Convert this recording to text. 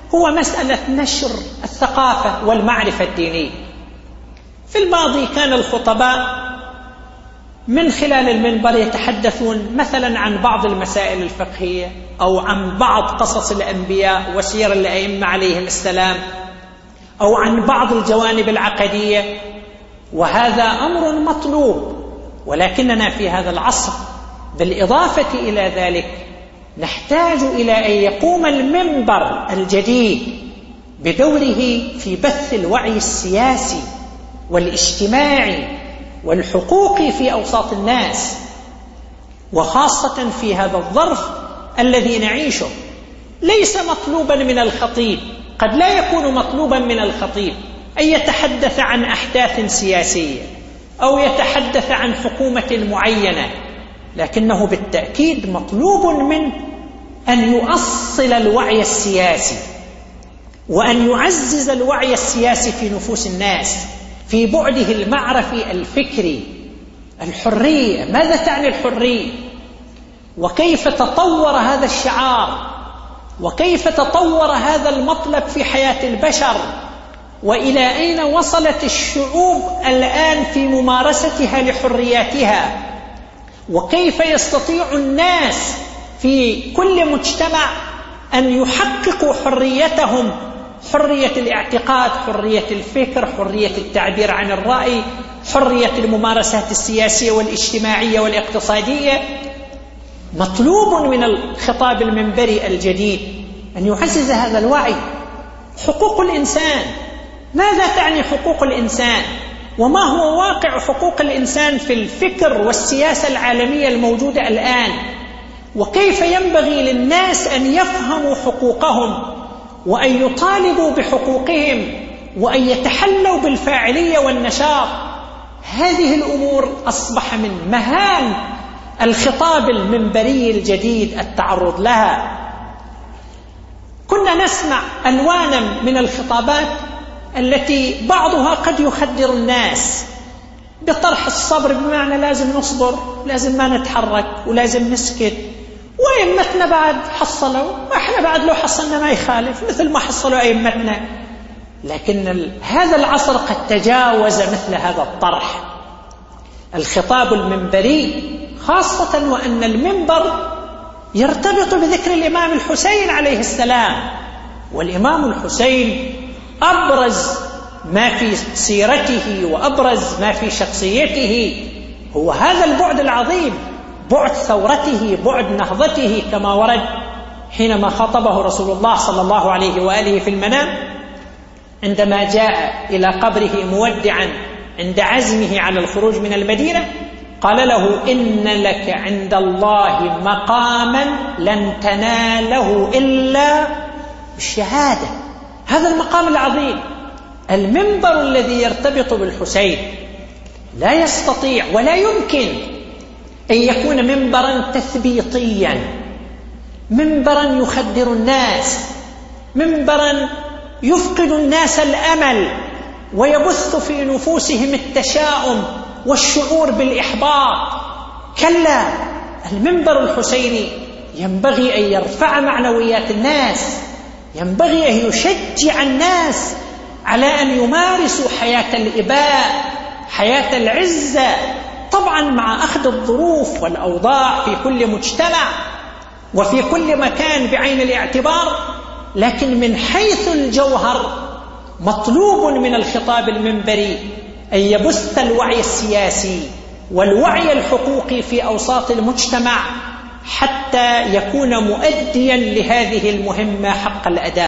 هو مسألة نشر الثقافة والمعرفة الدينية. في الماضي كان الخطباء من خلال المنبر يتحدثون مثلا عن بعض المسائل الفقهية أو عن بعض قصص الأنبياء وسير الأئمة عليهم السلام أو عن بعض الجوانب العقدية، وهذا أمر مطلوب. ولكننا في هذا العصر بالإضافة إلى ذلك نحتاج إلى أن يقوم المنبر الجديد بدوره في بث الوعي السياسي والاجتماعي والحقوقي في أوساط الناس، وخاصة في هذا الظرف الذي نعيشه. ليس مطلوبا من الخطيب، قد لا يكون مطلوبا من الخطيب أن يتحدث عن أحداث سياسية أو يتحدث عن حكومة معينة، لكنه بالتأكيد مطلوب منه أن يؤصل الوعي السياسي وأن يعزز الوعي السياسي في نفوس الناس في بعده المعرفي الفكري. الحرية، ماذا تعني الحرية؟ وكيف تطور هذا الشعار؟ وكيف تطور هذا المطلب في حياة البشر؟ وإلى أين وصلت الشعوب الآن في ممارستها لحرياتها؟ وكيف يستطيع الناس في كل مجتمع أن يحققوا حريتهم، حرية الاعتقاد، حرية الفكر، حرية التعبير عن الرأي، حرية الممارسات السياسية والاجتماعية والاقتصادية. مطلوب من الخطاب المنبري الجديد أن يعزز هذا الوعي. حقوق الإنسان، ماذا تعني حقوق الإنسان؟ وما هو واقع حقوق الإنسان في الفكر والسياسة العالمية الموجودة الآن؟ وكيف ينبغي للناس أن يفهموا حقوقهم وأن يطالبوا بحقوقهم وأن يتحلوا بالفاعلية والنشاط؟ هذه الأمور أصبح من مهام الخطاب المنبري الجديد التعرض لها. كنا نسمع ألوانا من الخطابات التي بعضها قد يخدر الناس بطرح الصبر، بمعنى لازم نصبر، لازم ما نتحرك، ولازم نسكت، وأئمتنا بعد حصلوا، وإحنا بعد لو حصلنا ما يخالف مثل ما حصلوا أئمتنا. لكن هذا العصر قد تجاوز مثل هذا الطرح. الخطاب المنبري خاصة وأن المنبر يرتبط بذكر الإمام الحسين عليه السلام، والإمام الحسين أبرز ما في سيرته وأبرز ما في شخصيته هو هذا البعد العظيم، بعد ثورته، بعد نهضته، كما ورد حينما خاطبه رسول الله صلى الله عليه وآله في المنام عندما جاء إلى قبره مودعا عند عزمه على الخروج من المدينة، قال له: إن لك عند الله مقاما لن تناله إلا بالشهادة. هذا المقام العظيم، المنبر الذي يرتبط بالحسين لا يستطيع ولا يمكن أن يكون منبرا تثبيطيا، منبرا يخدر الناس، منبرا يفقد الناس الأمل ويبث في نفوسهم التشاؤم والشعور بالإحباط. كلا، المنبر الحسيني ينبغي أن يرفع معنويات الناس، ينبغي أن يشجع الناس على أن يمارسوا حياة الإباء، حياة العزة، طبعا مع أخذ الظروف والأوضاع في كل مجتمع وفي كل مكان بعين الاعتبار. لكن من حيث الجوهر مطلوب من الخطاب المنبري أن يبث الوعي السياسي والوعي الحقوقي في أوساط المجتمع حتى يكون مؤديا لهذه المهمة حق الأداء.